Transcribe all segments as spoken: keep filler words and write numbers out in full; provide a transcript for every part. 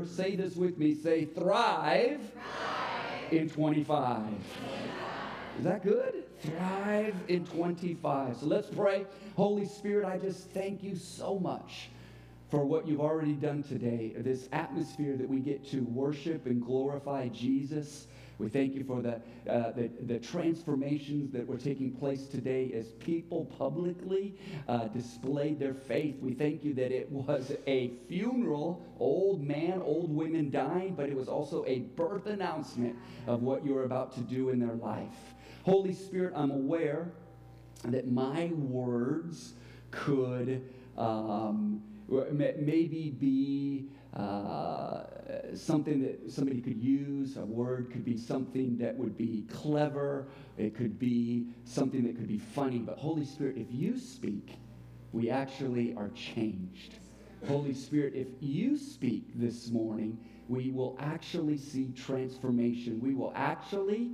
year, say this with me, say thrive, thrive. in twenty-five. Is that good? Thrive in twenty-five. So let's pray. Holy Spirit, I just thank you so much for what you've already done today, this atmosphere that we get to worship and glorify Jesus. We thank you for the, uh, the, the transformations that were taking place today as people publicly uh, displayed their faith. We thank you that it was a funeral, old man, old women dying, but it was also a birth announcement of what you're about to do in their life. Holy Spirit, I'm aware that my words could um, maybe be uh, something that somebody could use. A word could be something that would be clever. It could be something that could be funny. But Holy Spirit, if you speak, we actually are changed. Holy Spirit, if you speak this morning, we will actually see transformation. We will actually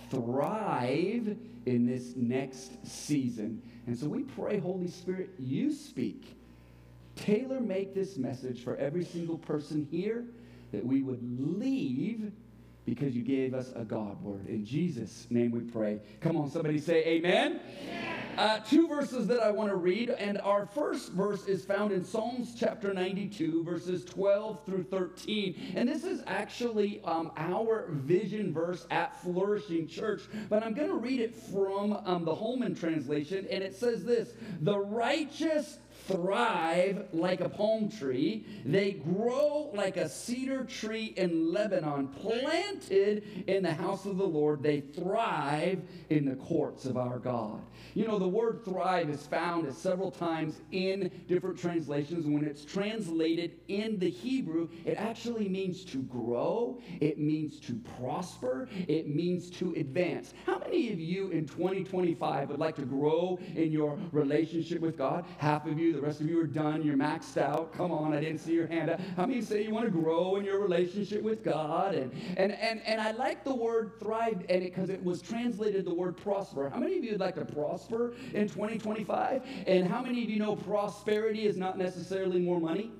thrive in this next season. And so we pray, Holy Spirit, you speak. Tailor make this message for every single person here, that we would leave because you gave us a God word. In Jesus' name we pray. Come on, somebody say amen. Amen. Uh, two verses that I want to read, and our first verse is found in Psalms chapter ninety-two, verses twelve through thirteen. And this is actually um, our vision verse at Flourishing Church, but I'm going to read it from um, the Holman translation, and it says this: "The righteous thrive like a palm tree. They grow like a cedar tree in Lebanon, planted in the house of the Lord. They thrive in the courts of our God." You know, the word thrive is found several times in different translations. When it's translated in the Hebrew, it actually means to grow. It means to prosper. It means to advance. How many of you in twenty twenty-five would like to grow in your relationship with God? Half of you, the rest of you are done. You're maxed out. Come on, I didn't see your hand up. How many of you say you want to grow in your relationship with God? And and and, and I like the word thrive, and it because it was translated the word prosper. How many of you would like to prosper in twenty twenty-five? And how many of you know prosperity is not necessarily more money?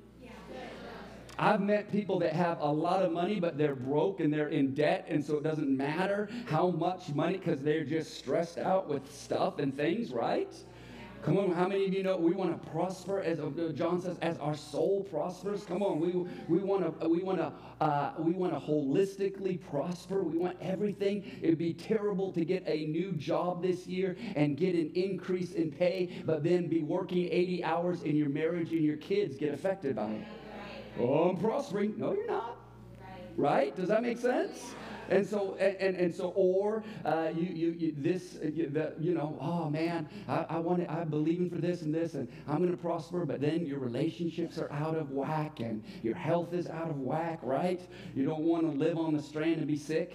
I've met people that have a lot of money, but they're broke and they're in debt, and so it doesn't matter how much money because they're just stressed out with stuff and things, right? Come on, how many of you know we want to prosper, as John says, as our soul prospers? Come on, we we want to we want to uh, we want to holistically prosper. We want everything. It'd be terrible to get a new job this year and get an increase in pay, but then be working eighty hours and your marriage and your kids get affected by it. Oh, I'm prospering. No, you're not. Right? Does that make sense? And so, and, and, and so, or uh, you, you, you, this, uh, you, the, you know, oh man, I, I want to, I'm believing for this and this, and I'm going to prosper. But then your relationships are out of whack, and your health is out of whack, right? You don't want to live on the strand and be sick.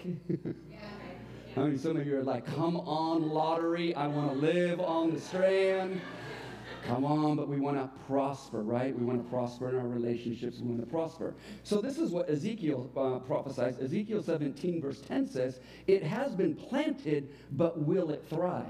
I mean, some of you are like, come on, lottery, I want to live on the strand. Come on, but we want to prosper, right? We want to prosper in our relationships. We want to prosper. So this is what Ezekiel uh, prophesies. Ezekiel seventeen, verse ten says, "It has been planted, but will it thrive?"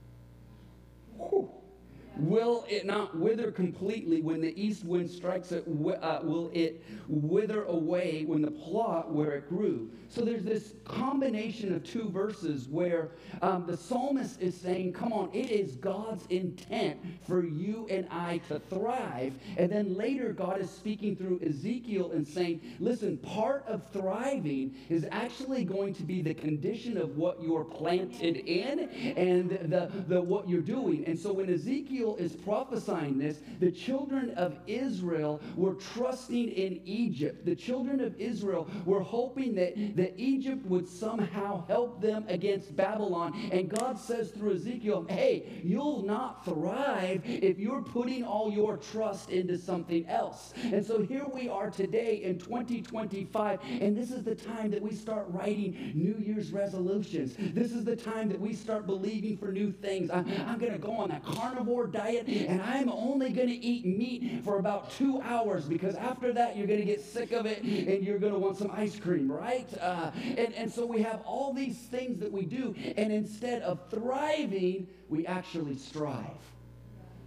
Whew. Will it not wither completely when the east wind strikes it? Uh, will it wither away when the plot where it grew? So there's this combination of two verses where um, the psalmist is saying, come on, it is God's intent for you and I to thrive. And then later God is speaking through Ezekiel and saying, listen, part of thriving is actually going to be the condition of what you're planted in and the, the what you're doing. And so when Ezekiel is prophesying this, the children of Israel were trusting in Egypt. The children of Israel were hoping that, that Egypt would somehow help them against Babylon. And God says through Ezekiel, hey, you'll not thrive if you're putting all your trust into something else. And so here we are today in twenty twenty-five, and this is the time that we start writing New Year's resolutions. This is the time that we start believing for new things. I, I'm going to go on that carnivore diet, and I'm only going to eat meat for about two hours because after that you're going to get sick of it and you're going to want some ice cream, right? Uh, and, and so we have all these things that we do, and instead of thriving, we actually strive.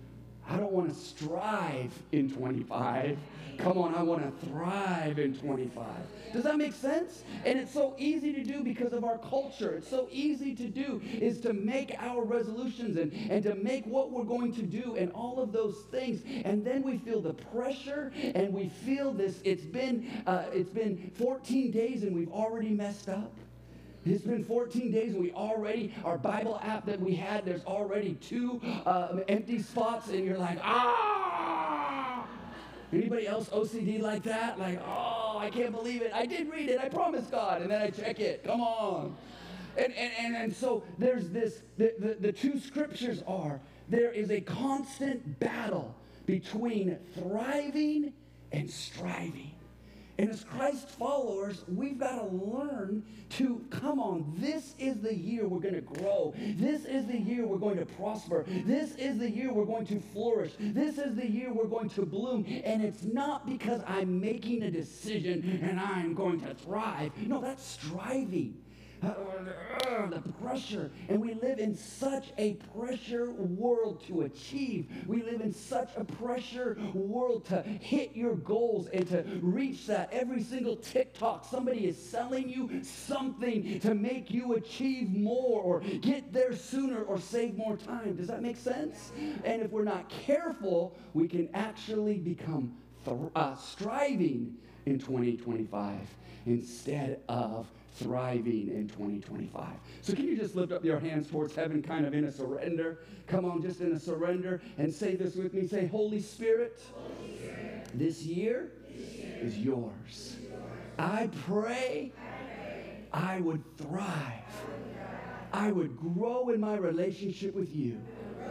I don't want to strive in twenty-five. Come on, I want to thrive in twenty-five. Does that make sense? And it's so easy to do because of our culture. It's so easy to do is to make our resolutions and, and to make what we're going to do and all of those things. And then we feel the pressure and we feel this. It's been, uh, it's been fourteen days and we've already messed up. It's been fourteen days and we already, our Bible app that we had, there's already two uh, empty spots and you're like, ah! Anybody else O C D like that? Like, oh, I can't believe it. I did read it. I promise God. And then I check it. Come on. And, and, and, and so there's this, the, the, the two scriptures are, there is a constant battle between thriving and striving. And as Christ followers, we've got to learn to, come on, this is the year we're going to grow. This is the year we're going to prosper. This is the year we're going to flourish. This is the year we're going to bloom. And it's not because I'm making a decision and I'm going to thrive. No, that's striving. Uh, uh, the pressure. And we live in such a pressure world to achieve. We live in such a pressure world to hit your goals and to reach that. Every single TikTok, somebody is selling you something to make you achieve more or get there sooner or save more time. Does that make sense? And if we're not careful, we can actually become th- uh, striving in twenty twenty-five instead of thriving in twenty twenty-five. So can you just lift up your hands towards heaven, kind of in a surrender? Come on, just in a surrender, and say this with me. Say, Holy Spirit, Holy Spirit this, year this year is yours. I pray I would thrive. I would grow in my relationship with you.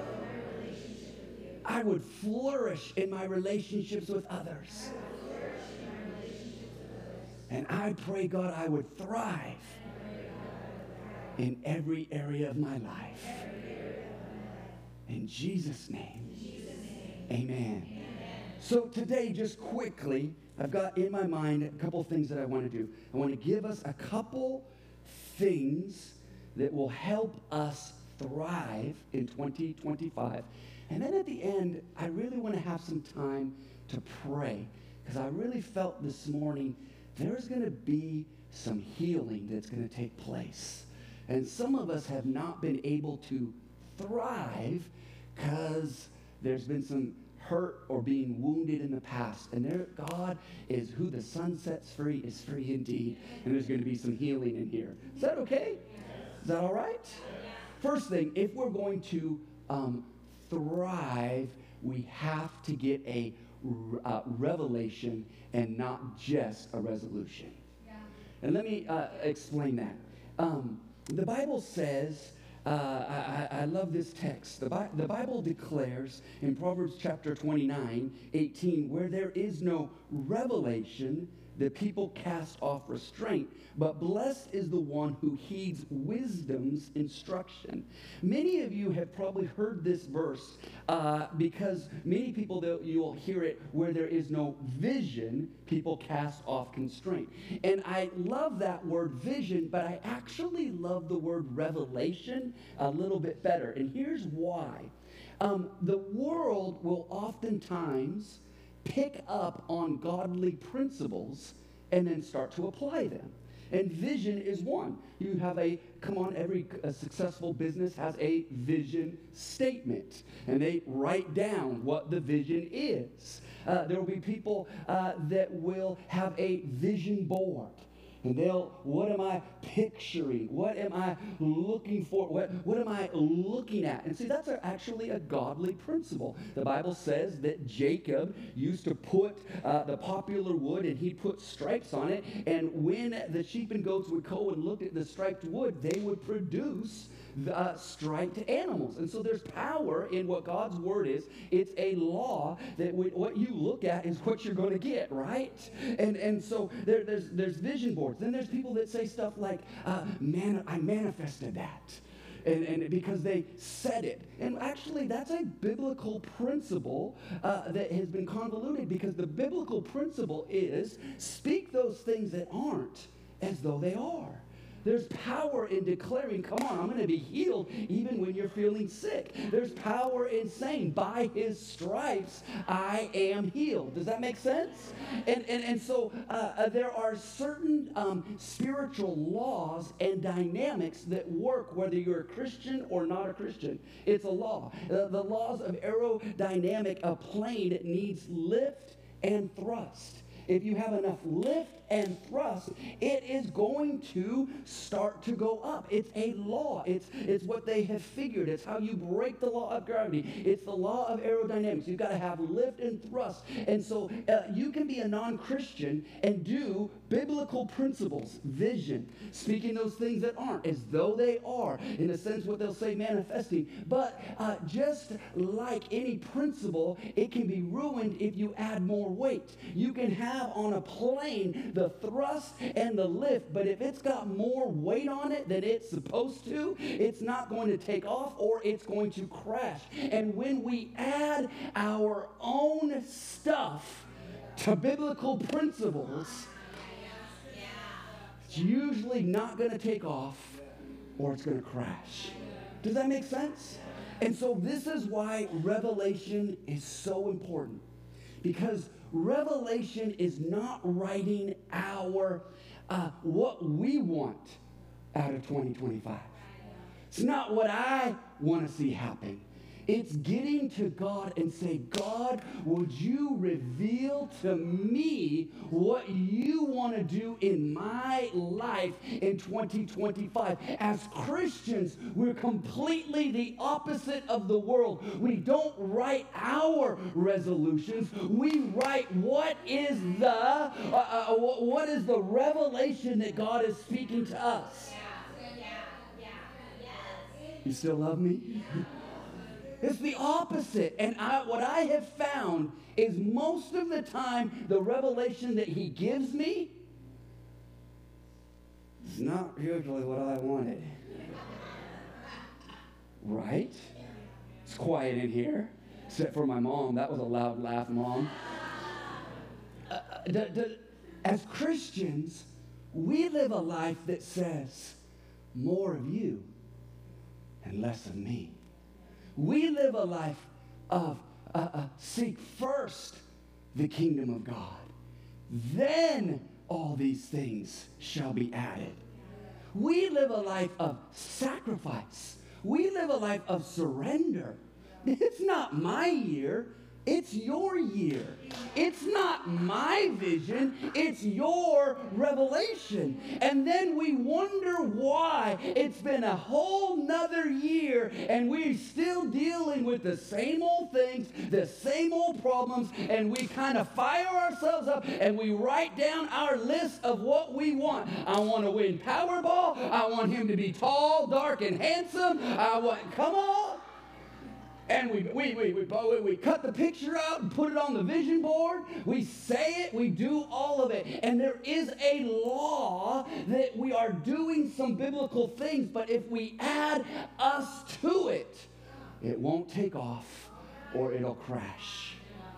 I would flourish in my relationships with others. And I pray, God, I would thrive in every area of my life. In Jesus' name, amen. So today, just quickly, I've got in my mind a couple things that I want to do. I want to give us a couple things that will help us thrive in twenty twenty-five. And then at the end, I really want to have some time to pray, because I really felt this morning there's going to be some healing that's going to take place. And some of us have not been able to thrive because there's been some hurt or being wounded in the past. And there, God is who the sun sets free is free indeed. And there's going to be some healing in here. Is that okay? Is that all right? First thing, if we're going to um, thrive, we have to get a uh, revelation and not just a resolution. Yeah. And let me uh, explain that. Um, the Bible says, uh, I, I love this text. The, Bi- the Bible declares in Proverbs chapter twenty-nine, eighteen, where there is no revelation, the people cast off restraint, but blessed is the one who heeds wisdom's instruction. Many of you have probably heard this verse uh, because many people, you'll hear it, where there is no vision, people cast off constraint. And I love that word vision, but I actually love the word revelation a little bit better. And here's why. Um, the world will oftentimes pick up on godly principles and then start to apply them. And vision is one. You have a, come on, every a successful business has a vision statement. And they write down what the vision is. Uh, there will be people uh, that will have a vision board. And they'll, what am I picturing? What am I looking for? What, what am I looking at? And see, that's a, actually a godly principle. The Bible says that Jacob used to put uh, the popular wood and he'd put stripes on it. And when the sheep and goats would go and look at the striped wood, they would produce the, uh, striped animals. And so there's power in what God's word is. It's a law that we, what you look at is what you're going to get, right? And and so there, there's there's vision boards. Then there's people that say stuff like, uh, man, I manifested that. And, and because they said it. And actually, that's a biblical principle uh, that has been convoluted, because the biblical principle is speak those things that aren't as though they are. There's power in declaring, come on, I'm going to be healed even when you're feeling sick. There's power in saying, by his stripes, I am healed. Does that make sense? And, and, and so uh, uh, there are certain um, spiritual laws and dynamics that work whether you're a Christian or not a Christian. It's a law. Uh, the laws of aerodynamic, a plane needs lift and thrust. If you have enough lift and thrust, it is going to start to go up. It's a law. It's, it's what they have figured. It's how you break the law of gravity. It's the law of aerodynamics. You've got to have lift and thrust. And so uh, you can be a non-Christian and do biblical principles, vision, speaking those things that aren't as though they are, in a sense what they'll say manifesting. But uh, just like any principle, it can be ruined if you add more weight. You can have on a plane the thrust and the lift, but if it's got more weight on it than it's supposed to, it's not going to take off or it's going to crash. And when we add our own stuff to biblical principles, it's usually not going to take off or it's going to crash. Does that make sense? And so this is why revelation is so important, because revelation is not writing our, uh, what we want out of twenty twenty-five. It's not what I want to see happen. It's getting to God and say, God, would you reveal to me what you want to do in my life in twenty twenty-five? As Christians, we're completely the opposite of the world. We don't write our resolutions. We write what is the, uh, uh, what is the revelation that God is speaking to us. You still love me? It's the opposite. And I, what I have found is most of the time, the revelation that he gives me is not usually what I wanted. Right? It's quiet in here, except for my mom. That was a loud laugh, Mom. Uh, d- d- as Christians, we live a life that says more of you and less of me. We live a life of uh, uh, seek first the kingdom of God. Then all these things shall be added. We live a life of sacrifice. We live a life of surrender. It's not my year. It's your year. It's not my vision. It's your revelation. And then we wonder why it's been a whole nother year and we're still dealing with the same old things, the same old problems, and we kind of fire ourselves up and we write down our list of what we want. I want to win Powerball. I want him to be tall, dark, and handsome. I want, come on. And we, we, we, we, we cut the picture out and put it on the vision board. We say it. We do all of it. And there is a law that we are doing some biblical things, but if we add us to it, it won't take off or it'll crash.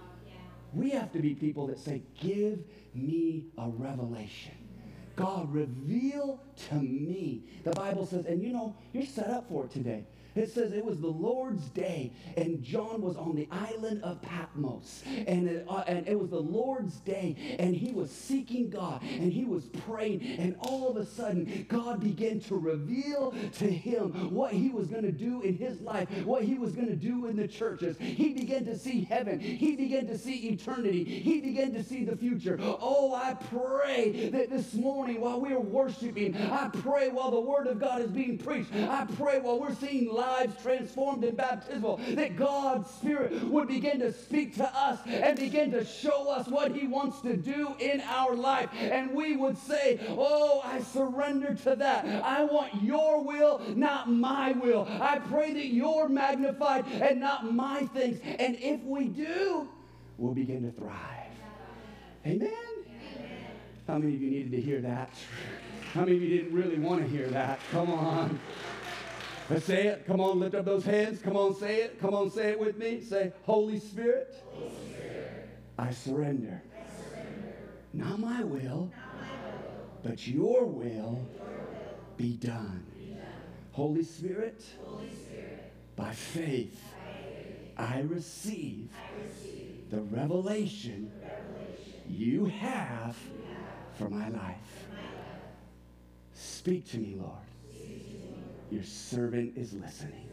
We have to be people that say, give me a revelation. God, reveal to me. The Bible says, and you know, you're set up for it today. It says it was the Lord's day, and John was on the island of Patmos, and it, uh, and it was the Lord's day, and he was seeking God, and he was praying, and all of a sudden, God began to reveal to him what he was going to do in his life, what he was going to do in the churches. He began to see heaven. He began to see eternity. He began to see the future. Oh, I pray that this morning while we're worshiping, I pray while the word of God is being preached, I pray while we're seeing lives transformed in baptismal, that God's Spirit would begin to speak to us and begin to show us what he wants to do in our life. And we would say, oh, I surrender to that. I want your will, not my will. I pray that you're magnified and not my things. And if we do, we'll begin to thrive. Amen? Amen. How many of you needed to hear that? How many of you didn't really want to hear that? Come on. Let's say it. Come on, lift up those hands. Come on, say it. Come on, say it with me. Say, Holy Spirit, Holy Spirit, I surrender. I surrender. Not my will, Not my will, but your will, your will be done. Holy Spirit, by faith, I receive the revelation you have for my life. Speak to me, Lord. Your servant is listening.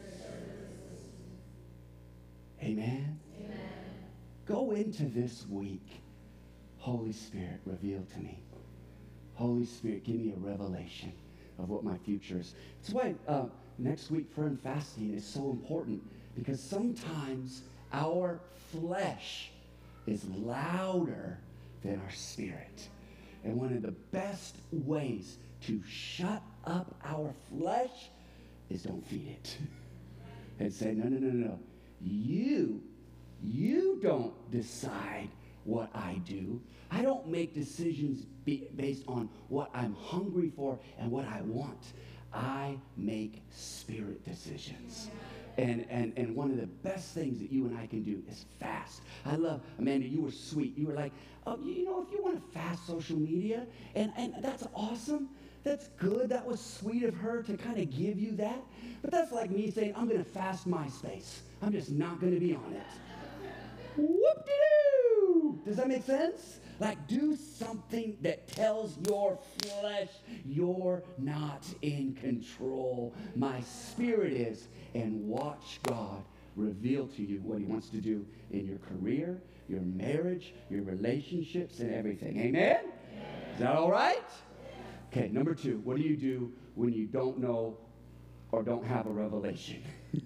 Amen. Go into this week. Holy Spirit, reveal to me. Holy Spirit, give me a revelation of what my future is. That's why uh, next week prayer and fasting is so important, because sometimes our flesh is louder than our spirit. And one of the best ways to shut up our flesh is don't feed it. And say, no, no, no, no, no. You, you don't decide what I do. I don't make decisions be based on what I'm hungry for and what I want. I make spirit decisions. And, and, and one of the best things that you and I can do is fast. I love, Amanda, you were sweet. You were like, oh, you know, if you want to fast social media, and, and that's awesome. That's good. That was sweet of her to kind of give you that. But that's like me saying, I'm going to fast MySpace. I'm just not going to be on it. Whoop-de-doo! Does that make sense? Like, do something that tells your flesh you're not in control. My spirit is. And watch God reveal to you what he wants to do in your career, your marriage, your relationships, and everything. Amen? Is that all right? Okay, number two, what do you do when you don't know or don't have a revelation?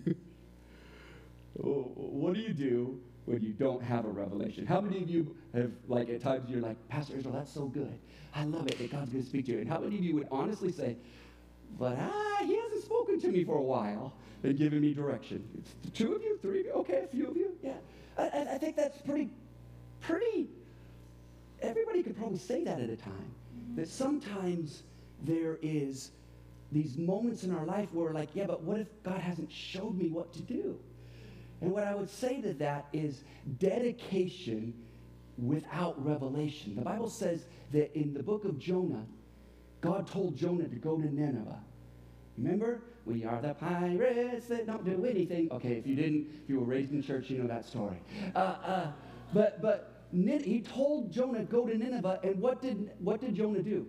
What do you do when you don't have a revelation? How many of you have, like, at times you're like, Pastor Israel, that's so good. I love it that God's going to speak to you. And how many of you would honestly say, but ah, he hasn't spoken to me for a while and given me direction? It's two of you, three of you, okay, a few of you, yeah. I, I think that's pretty, pretty, everybody could probably say that at a time. That sometimes there is these moments in our life where we're like, yeah, but what if God hasn't showed me what to do? And what I would say to that is dedication without revelation. The Bible says that in the book of Jonah, God told Jonah to go to Nineveh. Remember? We are the pirates that don't do anything. Okay, if you didn't, if you were raised in church, you know that story. Uh, uh, but but he told Jonah, go to Nineveh, and what did what did Jonah do?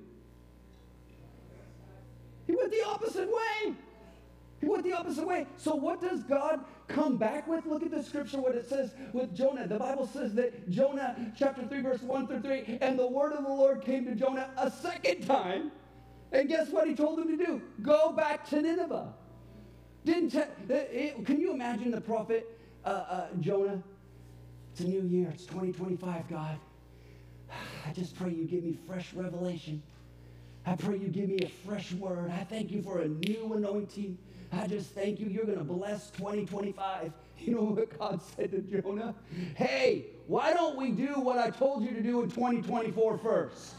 He went the opposite way. He went the opposite way. So what does God come back with? Look at the scripture, what it says with Jonah. The Bible says that Jonah, chapter three, verse one through three, and the word of the Lord came to Jonah a second time. And guess what he told him to do? Go back to Nineveh. Didn't te- it, can you imagine the prophet uh, uh, Jonah? It's a new year. It's twenty twenty-five, God. I just pray you give me fresh revelation. I pray you give me a fresh word. I thank you for a new anointing. I just thank you. You're going to bless twenty twenty-five. You know what God said to Jonah? Hey, why don't we do what I told you to do in twenty twenty-four first?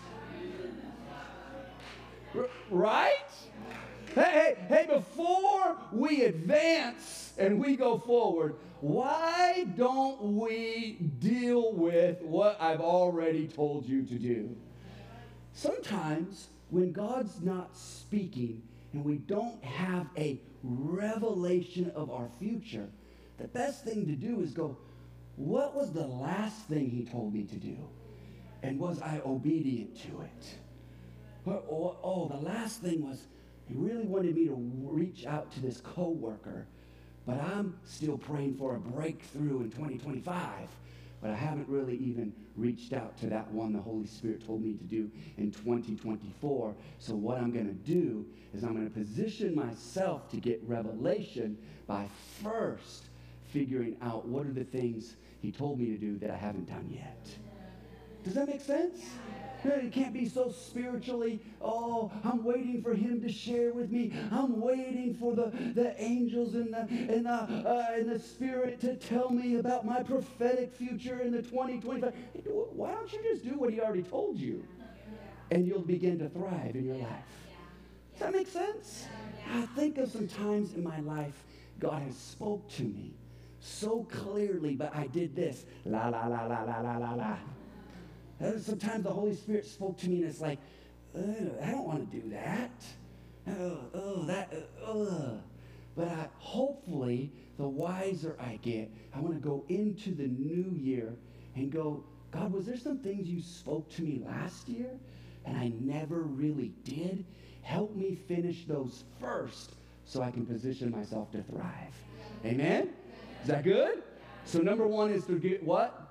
R- right? Hey, hey, hey, before we advance and we go forward, why don't we deal with what I've already told you to do? Sometimes when God's not speaking and we don't have a revelation of our future, the best thing to do is go, what was the last thing he told me to do? And was I obedient to it? Oh, oh, the last thing was, he really wanted me to reach out to this coworker, but I'm still praying for a breakthrough in twenty twenty-five. But I haven't really even reached out to that one the Holy Spirit told me to do in twenty twenty-four. So what I'm going to do is I'm going to position myself to get revelation by first figuring out what are the things he told me to do that I haven't done yet. Does that make sense? It can't be so spiritually, oh, I'm waiting for him to share with me. I'm waiting for the, the angels and the, and, the, uh, and the Spirit to tell me about my prophetic future in the twenty twenty-five. Why don't you just do what he already told you? And you'll begin to thrive in your life. Does that make sense? I think of some times in my life, God has spoke to me so clearly, but I did this. La, la, la, la, la, la, la, la. Sometimes the Holy Spirit spoke to me and it's like, I don't want to do that. oh, oh that, uh, but I, hopefully, the wiser I get, I want to go into the new year and go, God, was there some things you spoke to me last year and I never really did? Help me finish those first so I can position myself to thrive. Amen? Is that good? So number one is to get what?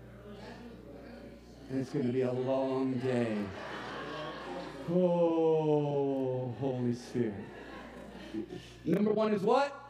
And it's going to be a long day. Oh, Holy Spirit. Number one is what?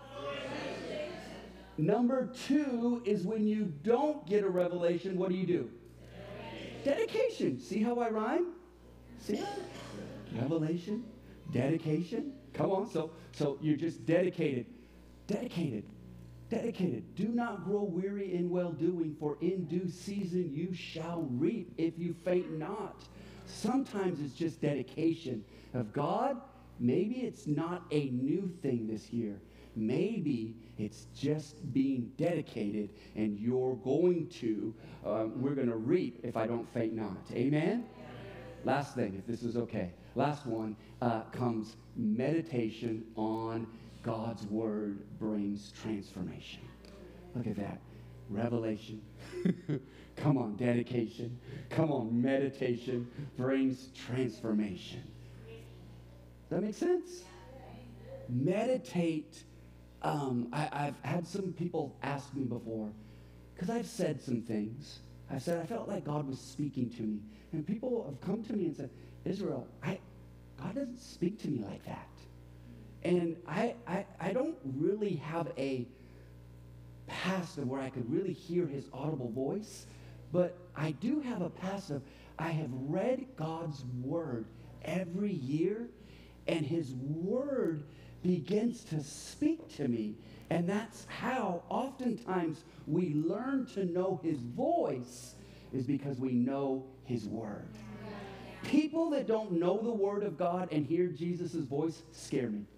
Number two is when you don't get a revelation, what do you do? Dedication. See how I rhyme? See? Revelation, dedication. Come on. So, so you're just dedicated. Dedicated. Dedicated. Do not grow weary in well-doing, for in due season you shall reap if you faint not. Sometimes it's just dedication of God. Maybe it's not a new thing this year. Maybe it's just being dedicated, and you're going to, um, we're going to reap if I don't faint not. Amen? Last thing, if this is okay. Last one uh, comes meditation on God's word brings transformation. Look at that. Revelation. Come on, dedication. Come on, meditation brings transformation. Does that make sense? Meditate. Um, I, I've had some people ask me before, because I've said some things. I said I felt like God was speaking to me. And people have come to me and said, Israel, I, God doesn't speak to me like that. And I, I, I don't really have a past of where I could really hear his audible voice, but I do have a past of I have read God's word every year, and his word begins to speak to me. And that's how oftentimes we learn to know his voice, is because we know his word. People that don't know the word of God and hear Jesus' voice scare me.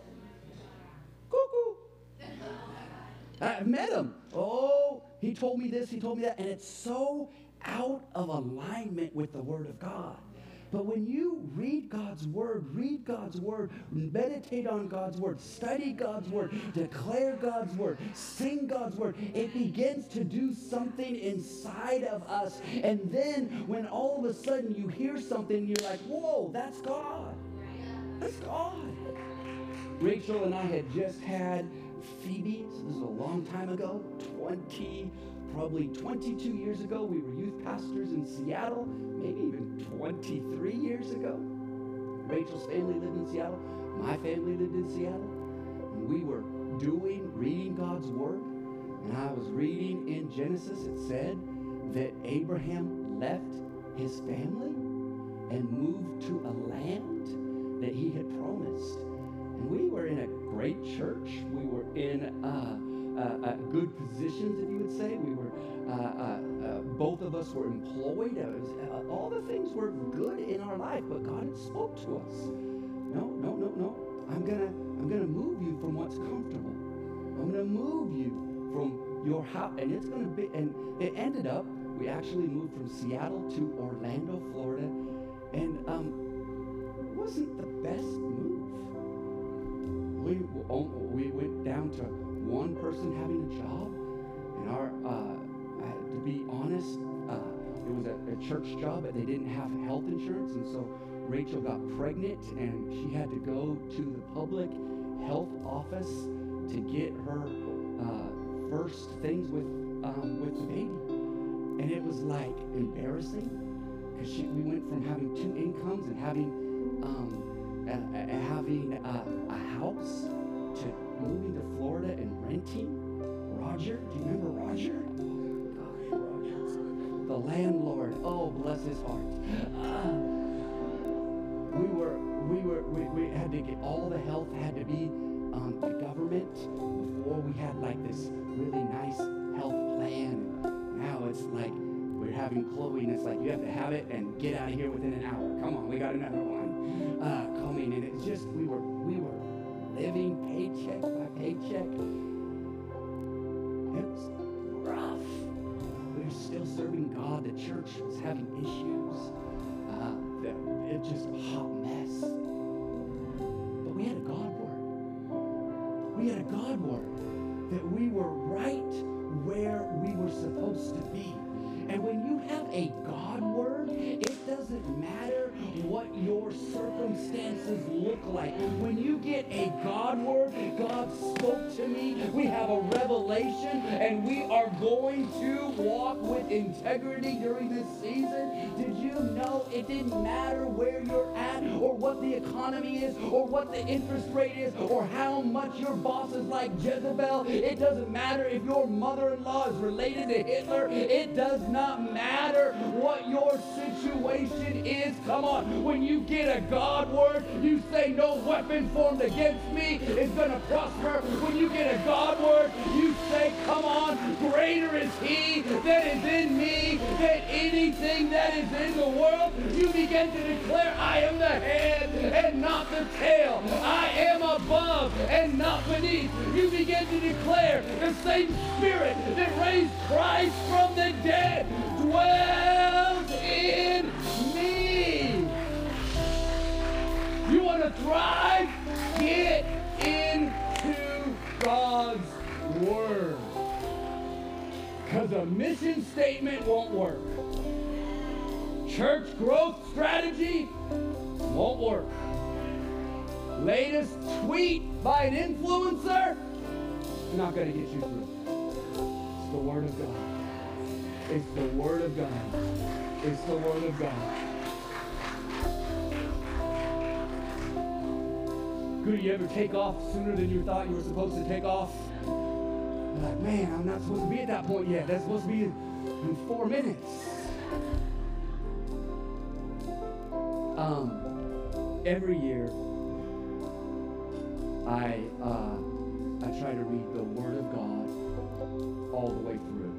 Cuckoo. I've met him. Oh, he told me this, he told me that. And it's so out of alignment with the word of God. But when you read God's word, read God's word, meditate on God's word, study God's word, declare God's word, sing God's word, it begins to do something inside of us. And then when all of a sudden you hear something, you're like, whoa, that's God. That's God. Rachel and I had just had Phoebe. So this is a long time ago, twenty, probably twenty-two years ago. We were youth pastors in Seattle, maybe even twenty-three years ago. Rachel's family lived in Seattle. My family lived in Seattle. And we were doing, reading God's word. And I was reading in Genesis, it said that Abraham left his family and moved to a land that he had promised. And we were in a great church. We were in uh, uh, uh, good positions, if you would say. We were, uh, uh, uh, both of us were employed. Uh, was, uh, all the things were good in our life, but God had spoke to us. No, no, no, no. I'm gonna, I'm gonna move you from what's comfortable. I'm gonna move you from your house, and it's gonna be. And it ended up, we actually moved from Seattle to Orlando, Florida, and um, it wasn't the best move. We, we went down to one person having a job, and our, uh, to be honest, uh, it was a, a church job, but they didn't have health insurance, and so Rachel got pregnant, and she had to go to the public health office to get her uh, first things with um, with the baby, and it was like embarrassing, because she we went from having two incomes and having um, Uh, uh, having uh, a house to moving to Florida and renting. Roger, do you remember Roger? Gosh, Roger. The landlord. Oh, bless his heart. Uh, we were, we were, we, we had to get, all the health had to be um, the government before we had like this really nice health plan. Now it's like we're having Chloe, and it's like you have to have it and get out of here within an hour. Come on, we got another one uh, coming, and it's just we were we were living paycheck by paycheck. It was rough. We were still serving God. The church was having issues. Uh, it just a hot mess. we had a God word, that we were right where we were supposed to be. And when you have a God word, it doesn't matter what your circumstances look like. When you get a God word, God spoke to me, we have a revelation, and we are going to walk with integrity during this season. Did you know it didn't matter where you're at, or what the economy is, or what the interest rate is, or how much your boss is like Jezebel? It doesn't matter if your mother-in-law is related to Hitler. It does not matter what your situation is. Come on, when you get a God word, you say no weapon formed against me is going to prosper. When you get a God word, you say, come on, greater is he that is in me than anything that is in the world. You begin to declare, I am the head and not the tail. I am above and not beneath. You begin to declare the same Spirit that raised Christ from the dead dwells in me. You want to thrive? Get into God's Word. Because a mission statement won't work. Church growth strategy won't work. Latest tweet by an influencer, not going to get you through. It's the Word of God. It's the Word of God. It's the Word of God. Could you ever take off sooner than you thought you were supposed to take off? You're like, man, I'm not supposed to be at that point yet. That's supposed to be in, in four minutes. Um, every year, I uh, I try to read the Word of God all the way through.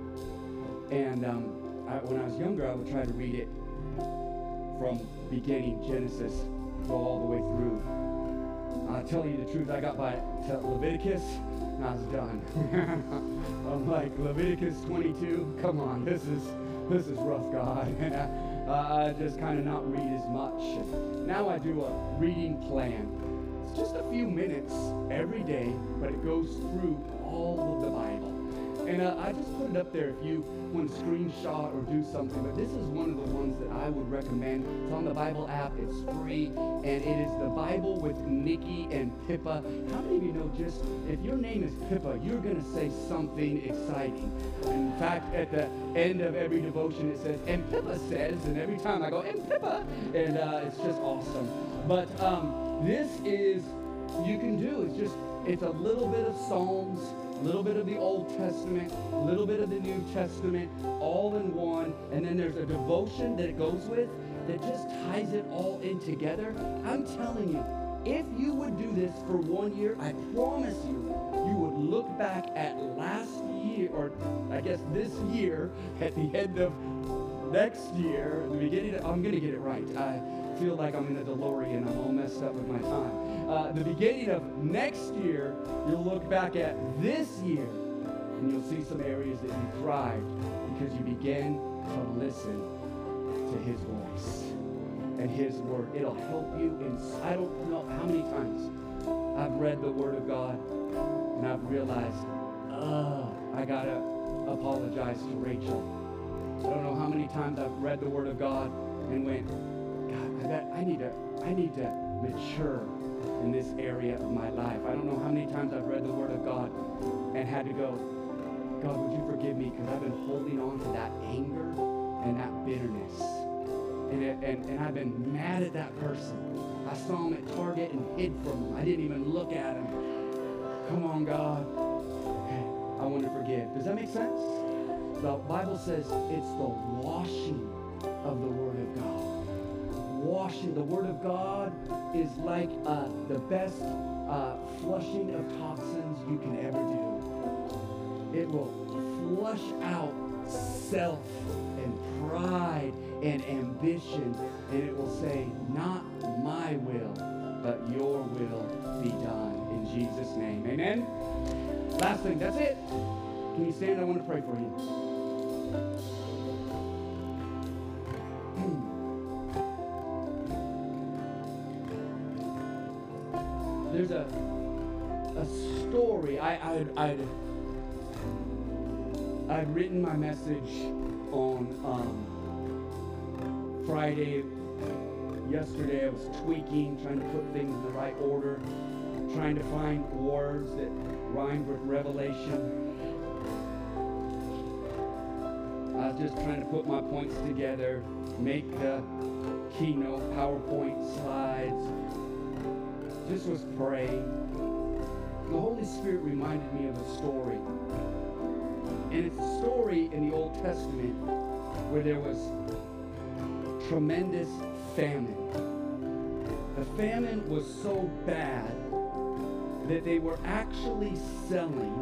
And um, I, when I was younger, I would try to read it from beginning Genesis, go all the way through. I'll tell you the truth, I got by to Leviticus, and I was done. I'm like, Leviticus twenty-two, come on, this is this is rough, God. And I, uh, I just kind of not read as much. Now I do a reading plan. It's just a few minutes every day, but it goes through all of the Bible. And uh, I just put it up there if you want to screenshot or do something. But this is one of the ones that I would recommend. It's on the Bible app. It's free. And it is the Bible with Nikki and Pippa. How many of you know just if your name is Pippa, you're going to say something exciting? In fact, at the end of every devotion, it says, and Pippa says, and every time I go, and Pippa. And uh, it's just awesome. But um, this is, you can do, it's just, it's a little bit of Psalms, a little bit of the Old Testament, a little bit of the New Testament, all in one. And then there's a devotion that it goes with that just ties it all in together. I'm telling you, if you would do this for one year, I promise you, you would look back at last year, or I guess this year, at the end of next year, at the beginning of, I'm going to get it right. I feel like I'm in a DeLorean. I'm all messed up with my time. Uh, the beginning of next year, you'll look back at this year, and you'll see some areas that you thrived because you began to listen to His voice and His Word. It'll help you. In, I don't know how many times I've read the Word of God, and I've realized, uh, I gotta apologize to Rachel. I don't know how many times I've read the Word of God and went, God, I bet I need to, I need to mature in this area of my life. I don't know how many times I've read the Word of God and had to go, God, would you forgive me? Because I've been holding on to that anger and that bitterness. And, it, and, and I've been mad at that person. I saw him at Target and hid from him. I didn't even look at him. Come on, God. I want to forgive. Does that make sense? The Bible says it's the washing of the Word of God. Washing. The Word of God is like uh, the best uh, flushing of toxins you can ever do. It will flush out self and pride and ambition, and it will say, not my will, but your will be done in Jesus' name. Amen? Last thing, that's it. Can you stand? I want to pray for you. There's a a story. I, I'd, I'd, I'd written my message on um, Friday. Yesterday I was tweaking, trying to put things in the right order, trying to find words that rhymed with revelation. I was just trying to put my points together, make the keynote PowerPoint slides. Just was praying. The Holy Spirit reminded me of a story. And it's a story in the Old Testament where there was tremendous famine. The famine was so bad that they were actually selling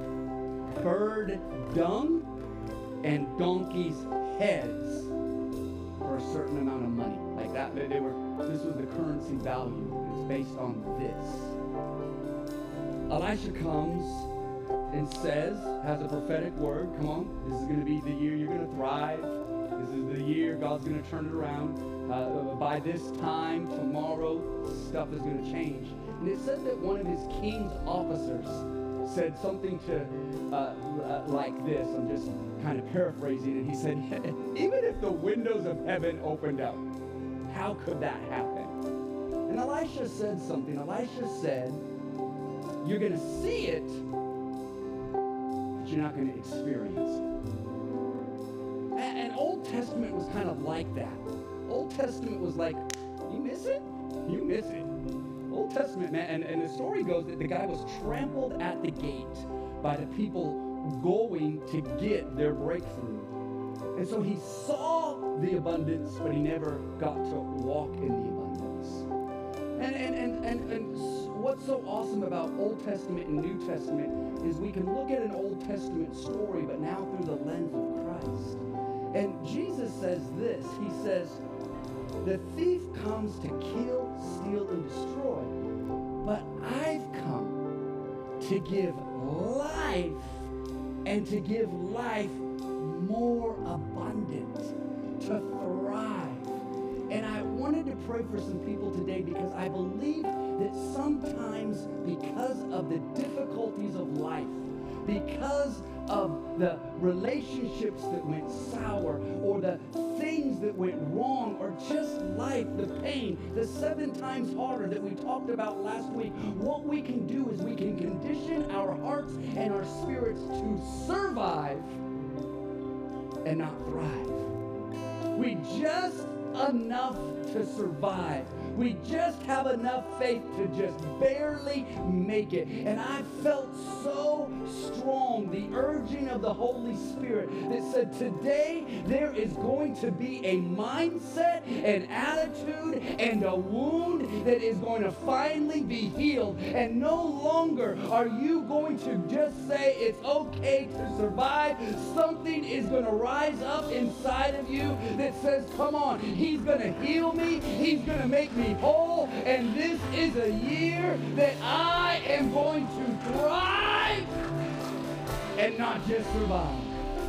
bird dung and donkeys' heads for a certain amount of money. Like that, they were, this was the currency value. It's based on this. Elisha comes and says, has a prophetic word, come on, this is going to be the year you're going to thrive. This is the year God's going to turn it around. Uh, by this time, tomorrow, stuff is going to change. And it said that one of his king's officers said something to uh, uh, like this. I'm just kind of paraphrasing it. He said, even if the windows of heaven opened up, how could that happen? And Elisha said something. Elisha said, you're going to see it, but you're not going to experience it. And Old Testament was kind of like that. Old Testament was like, you miss it? You miss it. Old Testament, man, and, and the story goes that the guy was trampled at the gate by the people going to get their breakthrough. And so he saw the abundance, but he never got to walk in the abundance. And, and, and, and, and what's so awesome about Old Testament and New Testament is we can look at an Old Testament story, but now through the lens of Christ. And Jesus says this, he says, the thief comes to kill, steal, and destroy, but I've come to give life and to give life more abundant, to thrive. And I wanted to pray for some people today because I believe that sometimes because of the difficulties of life, because of the relationships that went sour or the things that went wrong or just life, the pain, the seven times harder that we talked about last week, what we can do is we can condition our hearts and our spirits to survive and not thrive. We just enough to survive. We just have enough faith to just barely make it. And I felt so strong, the urging of the Holy Spirit that said today there is going to be a mindset, an attitude, and a wound that is going to finally be healed. And no longer are you going to just say it's okay to survive. Something is going to rise up inside of you that says, come on, he's going to heal me. He's going to make me whole, and this is a year that I am going to thrive and not just survive.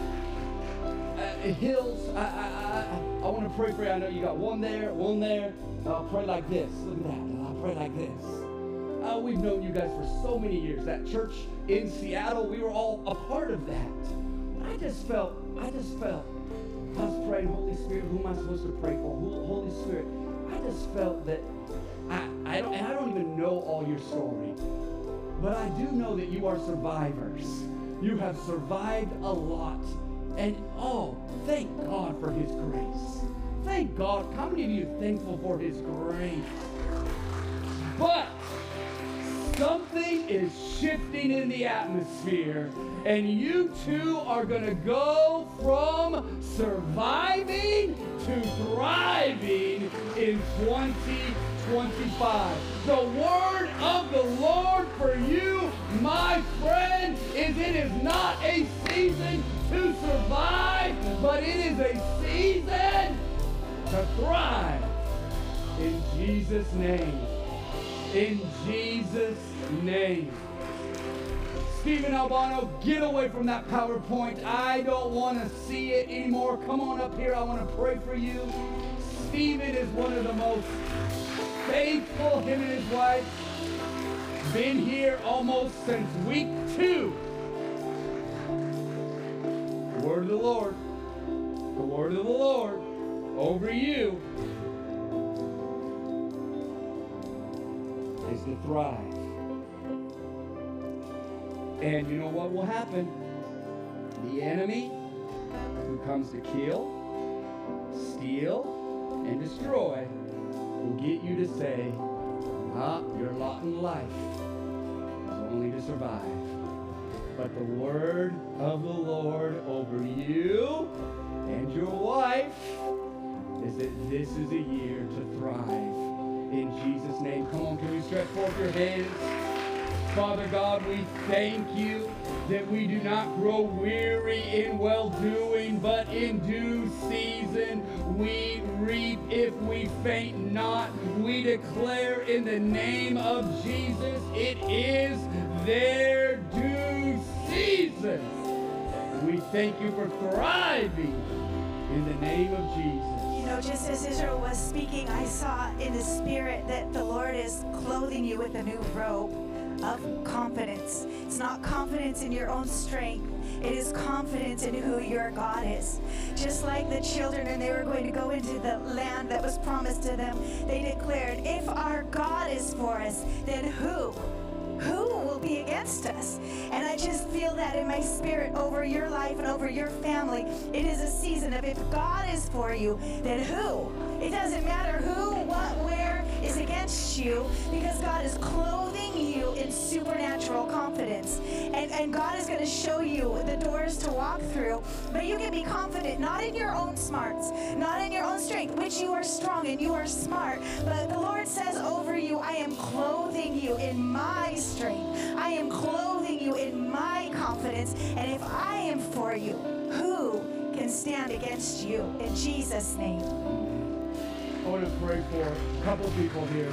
Uh, hills, I, I, I, I want to pray for you. I know you got one there, one there. I'll pray like this. Look at that. I'll pray like this. Uh, we've known you guys for so many years. That church in Seattle, we were all a part of that. I just felt, I just felt, I was praying, Holy Spirit, who am I supposed to pray for? Holy Spirit, I just felt that I, I don't, and I don't even know all your story, but I do know that you are survivors. You have survived a lot. And oh, thank God for his grace. Thank God. How many of you are thankful for his grace? But something is shifting in the atmosphere, and you two are going to go from surviving to thriving in twenty twenty-five. The word of the Lord for you, my friend, is it is not a season to survive, but it is a season to thrive. In Jesus' name. In Jesus' name. Stephen Albano, get away from that PowerPoint. I don't want to see it anymore. Come on up here. I want to pray for you. Stephen is one of the most faithful, him and his wife, Been here almost since week two. The word of the Lord, the word of the Lord over you is to thrive. And you know what will happen? The enemy who comes to kill, steal, and destroy will get you to say, ah, your lot in life is only to survive. But the word of the Lord over you and your wife is that this is a year to thrive. In Jesus' name, come on, can we stretch forth your hands? Father God, we thank you that we do not grow weary in well-doing, but in due season we reap if we faint not. We declare in the name of Jesus, it is their due season. We thank you for thriving in the name of Jesus. You know, just as Israel was speaking, I saw in the spirit that the Lord is clothing you with a new robe of confidence. It's not confidence in your own strength. It is confidence in who your God is. Just like the children, and they were going to go into the land that was promised to them, they declared, if our God is for us, then who? Who will be against us? And I just feel that in my spirit over your life and over your family. It is a season of if God is for you, then who? It doesn't matter who, what, where is against you, because God is clothing you in supernatural confidence. And, and God is going to show you the doors to walk through. But you can be confident, not in your own smarts, not in your own strength, which you are strong and you are smart. But the Lord says over you, I am clothing you in my strength. I am clothing you in my confidence. And if I am for you, who can stand against you? In Jesus' name. I want to pray for a couple people here.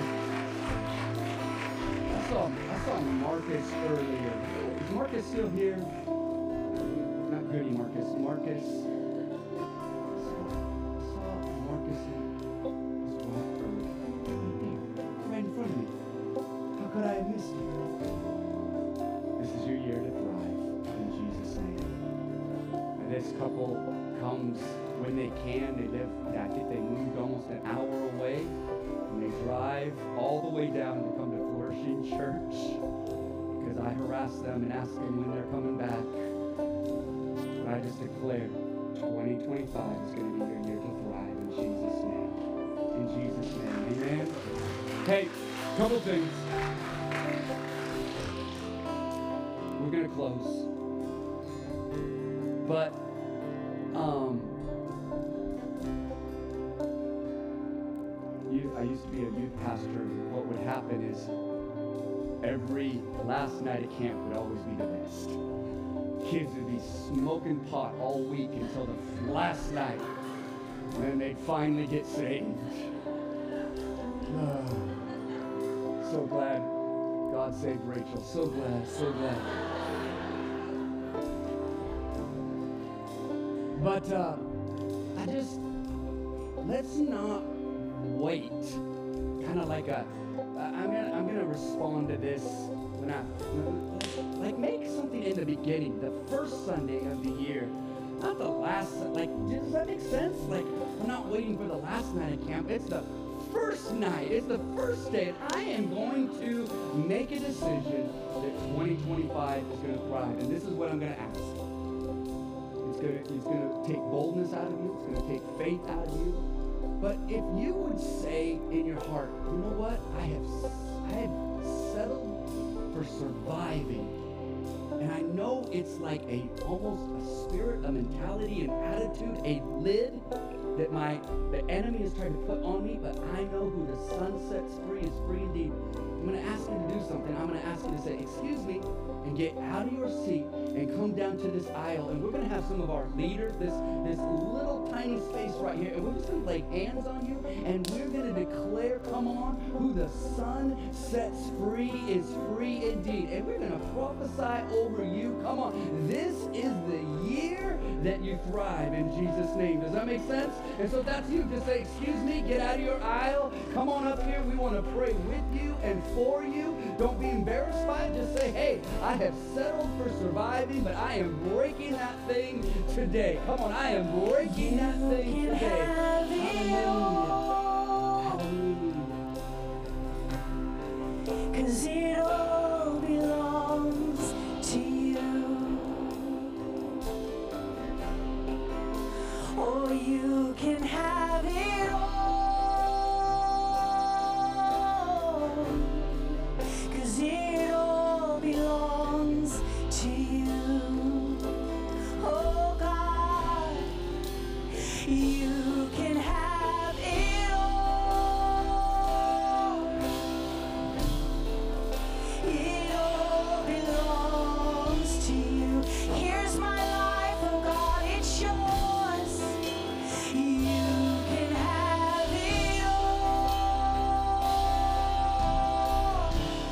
I saw, I saw Marcus earlier. Is Marcus still here? Not Goody Marcus. Marcus. I saw Marcus and his wife earlier. Right in front of me. How could I have missed you? This is your year to thrive in Jesus' name. And this couple comes when they can. They live, I think they moved almost an hour away, and they drive all the way down to come to Flourishing Church because I harass them and ask them when they're coming back. But I just declare twenty twenty-five is going to be your year to thrive in Jesus' name. In Jesus' name, amen. Hey, couple things. We're going to close. But, um, you, I used to be a youth pastor. What would happen is every last night at camp would always be the best. Kids would be smoking pot all week until the last night. And then they'd finally get saved. Oh, so glad God saved Rachel. So glad, so glad. But uh, I just, let's not wait. Kind of like a, I'm gonna, I'm gonna respond to this when I, like make something in the beginning, the first Sunday of the year, not the last. Like, does that make sense? Like, I'm not waiting for the last night of camp. It's the first night. It's the first day, and I am going to make a decision that twenty twenty-five is going to thrive. And this is what I'm going to ask. It's going to, it's going to take boldness out of you. It's going to take faith out of you. But if you would say in your heart, you know what? I have, I have settled for surviving. And I know it's like a almost a spirit, a mentality, an attitude, a lid that my the enemy is trying to put on me, but I know who the Son sets free is free indeed. I'm going to ask you to do something. I'm going to ask you to say, excuse me, and get out of your seat and come down to this aisle. And we're going to have some of our leaders, this, this little tiny space right here, and we're just going to lay hands on you, and we're going to declare, come on, who the Son sets free is free indeed. And we're going to prophesy over you. Come on, this is the year that you thrive in Jesus' name. Does that make sense? And so that's you. Just say, excuse me, get out of your aisle. Come on up here. We want to pray with you and for you. Don't be embarrassed by it. Just say, hey, I have settled for surviving, but I am breaking that thing today. Come on, I am breaking that thing today. Hallelujah. Hallelujah. 'Cause it all belongs to you. Oh, you can have it all. 'Cause it all belongs to you. Oh God, you can have it all. It all belongs to you. Here's my life, oh God, it's yours. You can have it all.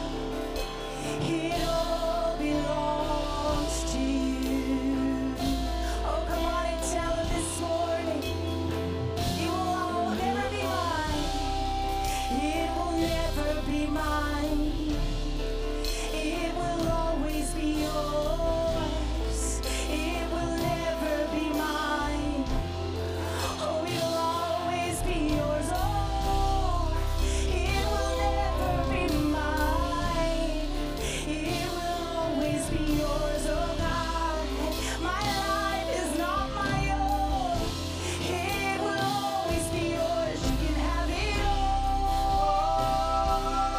It all belongs to you. Oh, come on and tell him this morning. It will all never be mine. It will never be mine. It will always be yours. It will never be mine. Oh, it will always be yours. Oh, it will never be mine. It will always be yours. Oh God, my life is not my own. It will always be yours. You can have it all.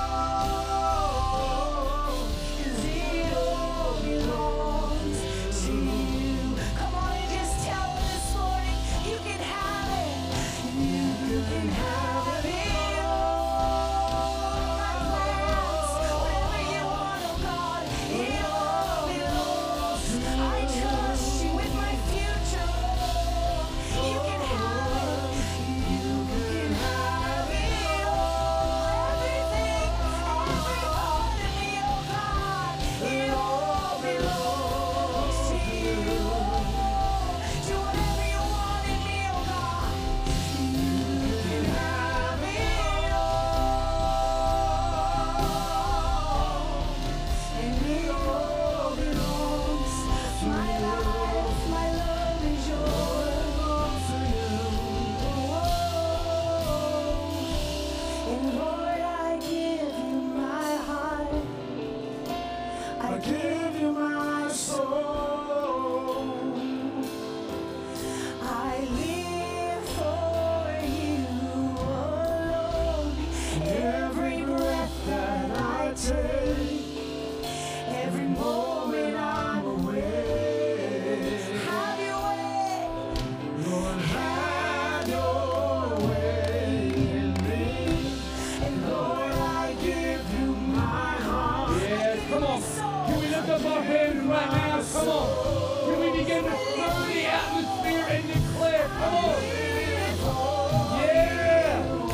'Cause it all belongs to you. Come on and just tell them this morning, you can have it. You can have it all. My plans, whatever you want, oh God, it all belongs. I trust you with my future. You can have it. You can have it all. Everything, every part of me, oh God, it all belongs to you. Do whatever you want in me, oh God. You can have it all. And it all belongs. My life, my love is yours. And Lord, I give you my heart. I give you my soul. I live for you alone. Every breath that I take, every moment I'm awake. Have your way, Lord, have your way in me. And Lord, I give you my heart. Yes, come on. Can we lift up our hands right now? Come on. Can we begin to stir the atmosphere and declare? Come on. Yeah.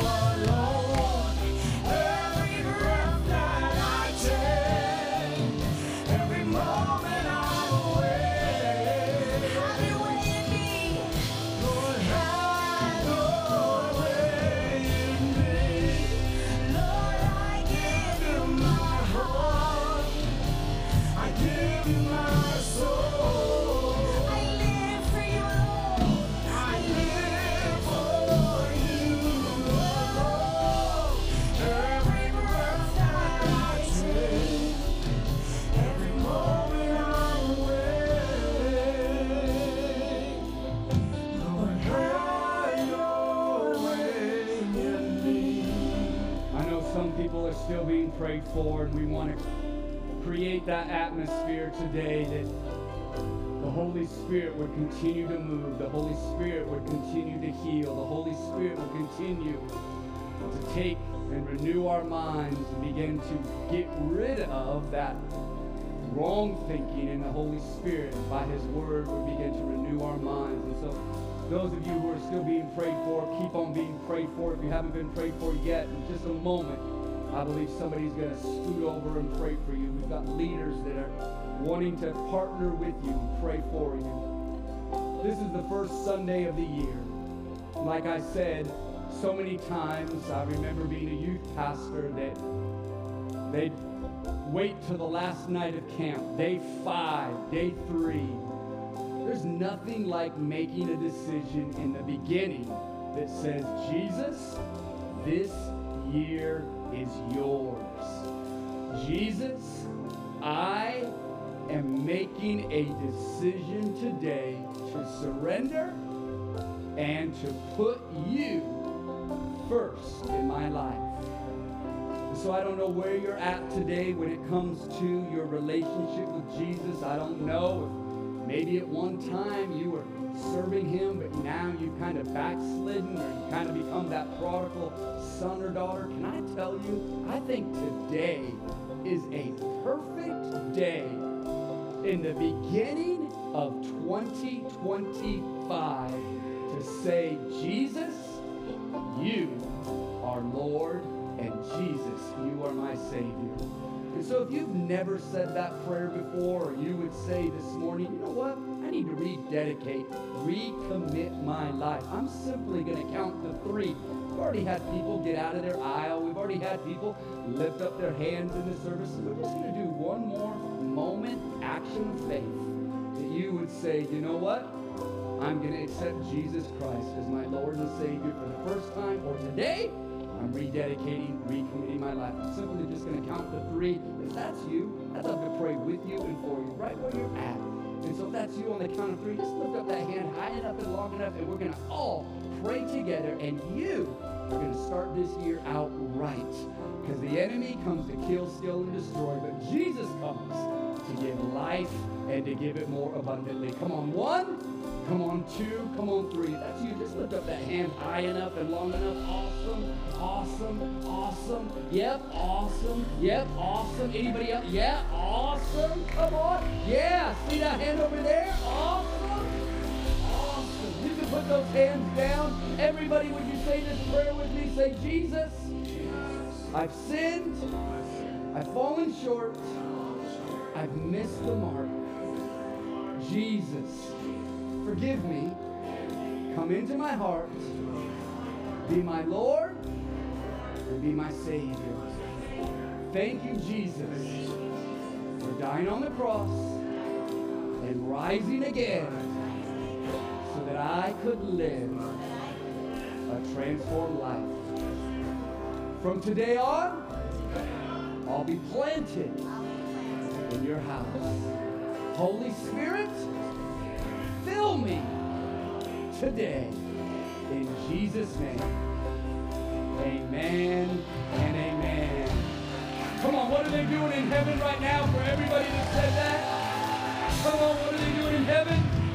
Every breath that I take, every moment I'm awake. Have your way in me. Lord, have your way in me. Lord, I give you my heart. I give you my soul. I live for you, Lord. I live for you, Lord. Every breath that I take, every moment I'm awake. Lord, have your way in me. I know some people are still being prayed for, and we want to create that atmosphere today that the Holy Spirit would continue to move, the Holy Spirit would continue to heal, the Holy Spirit would continue to take and renew our minds and begin to get rid of that wrong thinking, and the Holy Spirit, by His Word, would begin to renew our minds. And so those of you who are still being prayed for, keep on being prayed for. If you haven't been prayed for yet, in just a moment, I believe somebody's going to scoot over and pray for you. We've got leaders that are wanting to partner with you and pray for you. This is the first Sunday of the year. Like I said, so many times I remember being a youth pastor that They wait till the last night of camp, day five, day three. There's nothing like making a decision in the beginning that says, Jesus, this year is yours. Jesus, I am making a decision today to surrender and to put you first in my life. So I don't know where you're at today when it comes to your relationship with Jesus. I don't know if maybe at one time you were serving him, but now you've kind of backslidden or you kind of become that prodigal son or daughter. Can I tell you, I think today is a perfect day in the beginning of twenty twenty-five to say, Jesus, you are Lord, and Jesus, you are my Savior. And so if you've never said that prayer before, or you would say this morning, you know what? I need to rededicate, recommit my life. I'm simply going to count to three. We've already had people get out of their aisle. We've already had people lift up their hands in the service. And we're just going to do one more moment, action of faith, that you would say, you know what? I'm going to accept Jesus Christ as my Lord and Savior for the first time, or today, I'm rededicating, recommitting my life. I'm simply just going to count to three. If that's you, I'd love to pray with you and for you, right where you're at. And so if that's you on the count of three, just lift up that hand high enough and long enough, and we're going to all pray together, and you are going to start this year out right. Because the enemy comes to kill, steal, and destroy, but Jesus comes to give life and to give it more abundantly. Come on, one. Come on, two. Come on, three. That's you. Just lift up that hand high enough and long enough. Awesome. Awesome. Awesome. Yep. Awesome. Yep. Awesome. Anybody else? Yeah. Awesome. Come on. Yeah. See that hand over there? Awesome. Awesome. You can put those hands down. Everybody, would you say this prayer with me? Say, Jesus, I've sinned. I've fallen short. I've missed the mark. Jesus, forgive me. Come into my heart. Be my Lord and be my Savior. Thank you, Jesus, for dying on the cross and rising again so that I could live a transformed life. From today on, I'll be planted in your house. Holy Spirit, fill me today. In Jesus' name, amen and amen. Come on, what are they doing in heaven right now for everybody that said that? Come on, what are they doing in heaven?